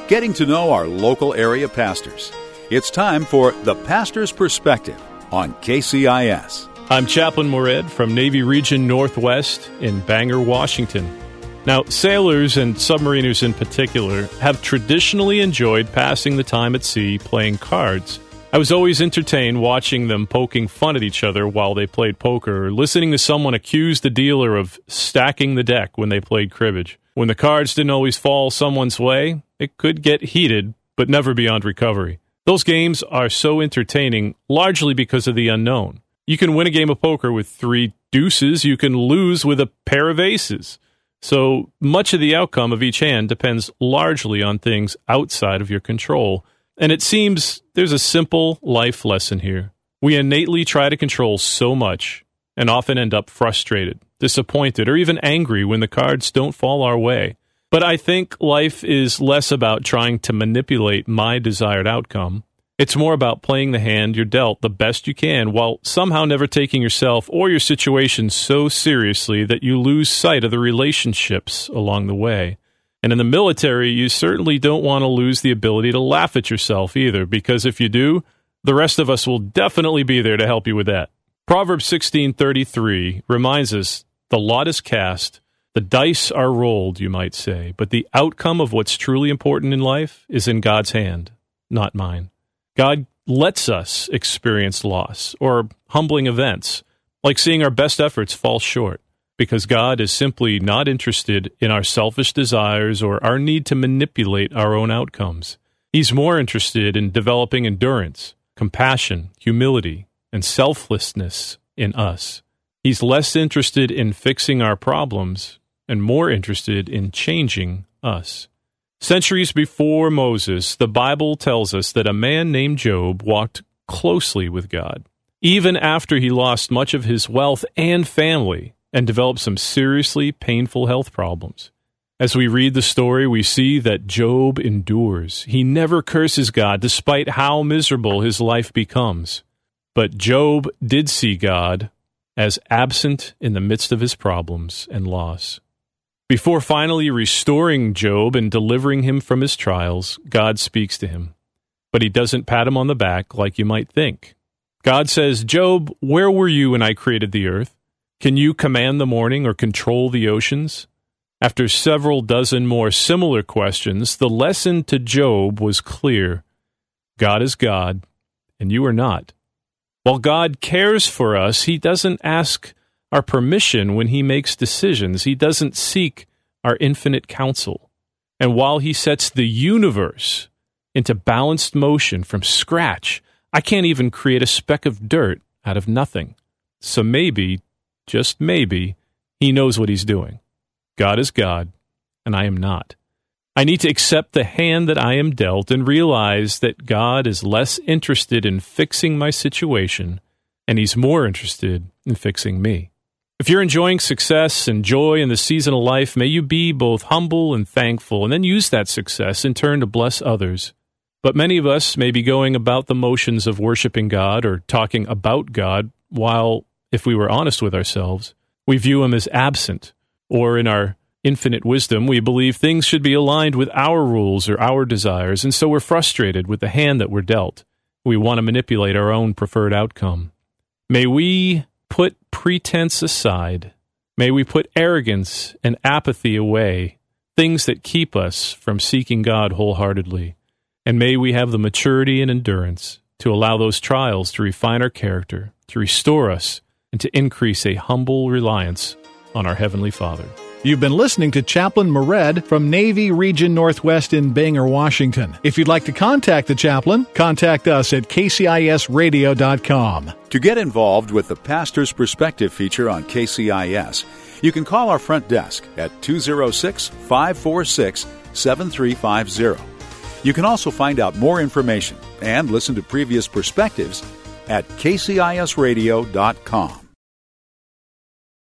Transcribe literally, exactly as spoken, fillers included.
getting to know our local area pastors. It's time for The Pastor's Perspective on K C I S. I'm Chaplain Mored from Navy Region Northwest in Bangor, Washington. Now, sailors and submariners in particular have traditionally enjoyed passing the time at sea playing cards. I was always entertained watching them poking fun at each other while they played poker, or listening to someone accuse the dealer of stacking the deck when they played cribbage. When the cards didn't always fall someone's way, it could get heated, but never beyond recovery. Those games are so entertaining, largely because of the unknown. You can win a game of poker with three deuces, you can lose with a pair of aces. So much of the outcome of each hand depends largely on things outside of your control. And it seems there's a simple life lesson here. We innately try to control so much and often end up frustrated, disappointed, or even angry when the cards don't fall our way. But I think life is less about trying to manipulate my desired outcome. It's more about playing the hand you're dealt the best you can while somehow never taking yourself or your situation so seriously that you lose sight of the relationships along the way. And in the military, you certainly don't want to lose the ability to laugh at yourself either, because if you do, the rest of us will definitely be there to help you with that. Proverbs sixteen thirty-three reminds us the lot is cast, the dice are rolled, you might say, but the outcome of what's truly important in life is in God's hand, not mine. God lets us experience loss or humbling events, like seeing our best efforts fall short, because God is simply not interested in our selfish desires or our need to manipulate our own outcomes. He's more interested in developing endurance, compassion, humility, and selflessness in us. He's less interested in fixing our problems and more interested in changing us. Centuries before Moses, the Bible tells us that a man named Job walked closely with God, even after he lost much of his wealth and family and developed some seriously painful health problems. As we read the story, we see that Job endures. He never curses God, despite how miserable his life becomes. But Job did see God as absent in the midst of his problems and loss. Before finally restoring Job and delivering him from his trials, God speaks to him. But he doesn't pat him on the back like you might think. God says, "Job, where were you when I created the earth? Can you command the morning or control the oceans?" After several dozen more similar questions, the lesson to Job was clear. God is God, and you are not. While God cares for us, he doesn't ask our permission when he makes decisions. He doesn't seek our infinite counsel. And while he sets the universe into balanced motion from scratch, I can't even create a speck of dirt out of nothing. So maybe, just maybe, he knows what he's doing. God is God, and I am not. I need to accept the hand that I am dealt and realize that God is less interested in fixing my situation, and he's more interested in fixing me. If you're enjoying success and joy in the season of life, may you be both humble and thankful, and then use that success in turn to bless others. But many of us may be going about the motions of worshiping God or talking about God, while, if we were honest with ourselves, we view him as absent, or in our infinite wisdom, we believe things should be aligned with our rules or our desires, and so we're frustrated with the hand that we're dealt. We want to manipulate our own preferred outcome. May we put pretense aside. May we put arrogance and apathy away, things that keep us from seeking God wholeheartedly. And may we have the maturity and endurance to allow those trials to refine our character, to restore us, and to increase a humble reliance on our Heavenly Father. You've been listening to Chaplain Mored from Navy Region Northwest in Bangor, Washington. If you'd like to contact the chaplain, contact us at k c i s radio dot com. To get involved with the Pastor's Perspective feature on K C I S, you can call our front desk at two oh six, five four six, seven three five zero. You can also find out more information and listen to previous perspectives at k c i s radio dot com.